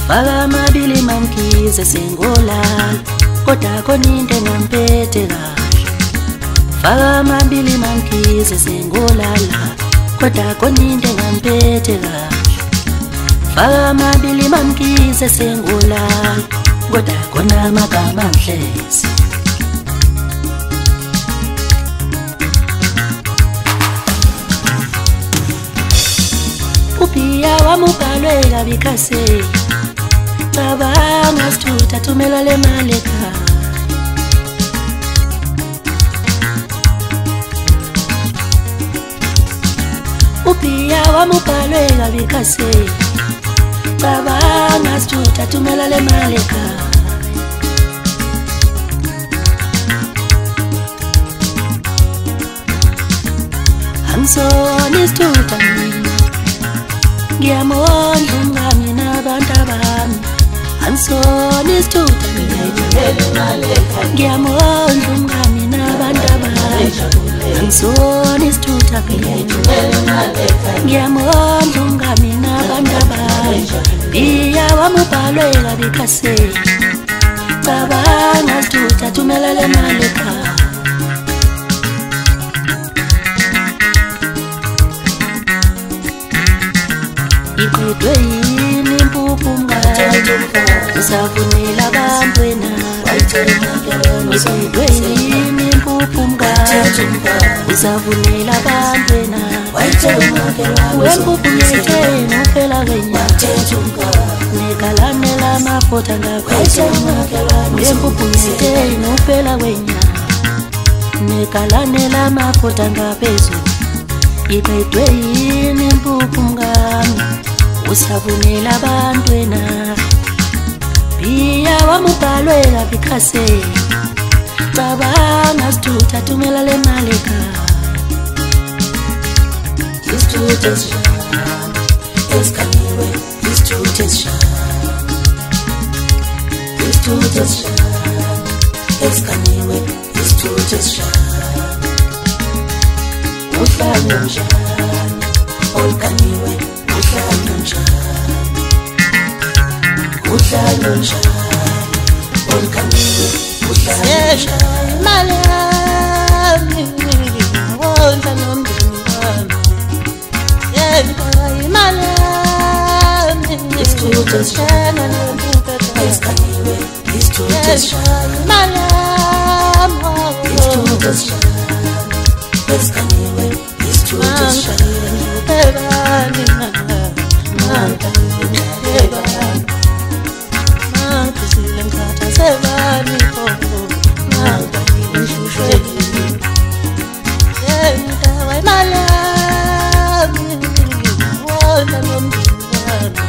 Faka amabili mamkhize sengolala kodwa khona into engamphethe kahle. Faka amabili mamkhize sengolala kodwa khona into engamphethe kahle. Faka amabili mamkhize sengolala kodwa khona amagama amhlezi. Uphiya wami ubhalwe kabi khaseni, cabanga sithutha thumela le mali ekhaya. Uphiya wami ubhalwe kabi khaseni, cabanga sithutha thumela le mali ekhaya. Angisona isithutha mina, ngiyamondla umngani nabantu abami. Angisona isithutha mina, ngiyamondla umngani nabantu abami. Angisona isithutha mina, ngiyamondla umngani nabantu abami. Iya wami ubhalwe kabi khaseni, cabanga sithutha thumela le mali ekhaya. Iqedwe yini impuphu mngani, usavunela abantu wena. Iqedwe yini impuphu mngani, usavunela abantu wena. Wempuphu ngiyayithenga uphela wena, negalane lamafutha ngaphezulu. Wempuphu ngiyayithenga uphela wena, negalane lamafutha ngaphezulu. Iqedwe yini impuphu mngani, usavunela abantu wena. Iya wami ubhalwe kabi khaseni, cabanga sithutha thumela le mali ekhaya. Isithutha esishana esikhanyiwe, isithutha esishana. Isithutha esishana esikhanyiwe, isithutha esishana. Uhlala njani olukhanyiwe, uhlala njani, uhlala njani olukhanyiwe, uhlala njani. Imali yami wondla nomndeni wami, imali yami isithutha esishana esikhanyiwe, isithutha esishana. Imali yami isithutha esishana esikhanyiwe, isithutha esishana. Ebani ebani makusile ngikhatha sebani khona ngangani ngishushelile. Yenda imali yami wona nomndeni wami.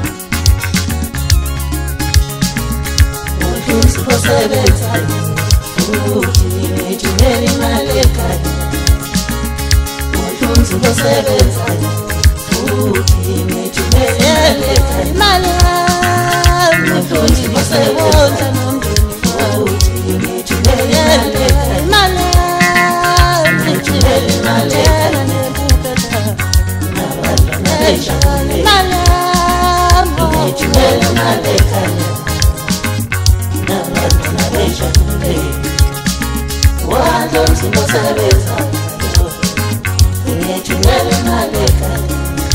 Uhlunzi kosebenzayo futhi ngithumela imali ekhaya. Uhlunzi kosebenzayo futhi ngithumela imali yami. Uhlunzi kosebenzayo nomndeni futhi ngithumela imali yami. Ngithumela imali ekhaya nabantwana bejabule. Imali yami ngithumela imali ekhaya nabantwana bejabule. Uhlunzi kosebenzayo ngithumela imali ekhaya.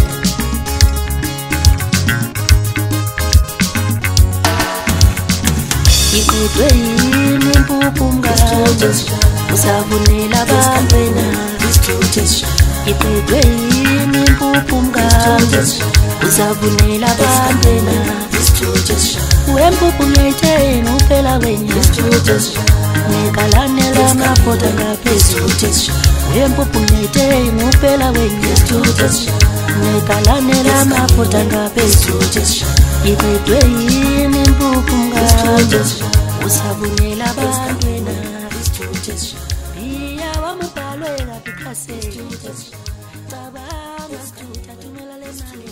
Iqedwe yini impuphu mngani, usavunela abantu wena. Iqedwe yini impuphu mngani, usavunela abantu wena. Wempuphu ngiyayithenga uphela wena, negalane lamafutha ngaphezulu. Wempuphu ngiyayithenga uphela wena, negalane lamafutha ngaphezulu. Iqedwe yini impuphu mngani, usavunela abantu wena. Iya wami ubhalwe kabi khaseni, cabanga sithutha thumela le mali.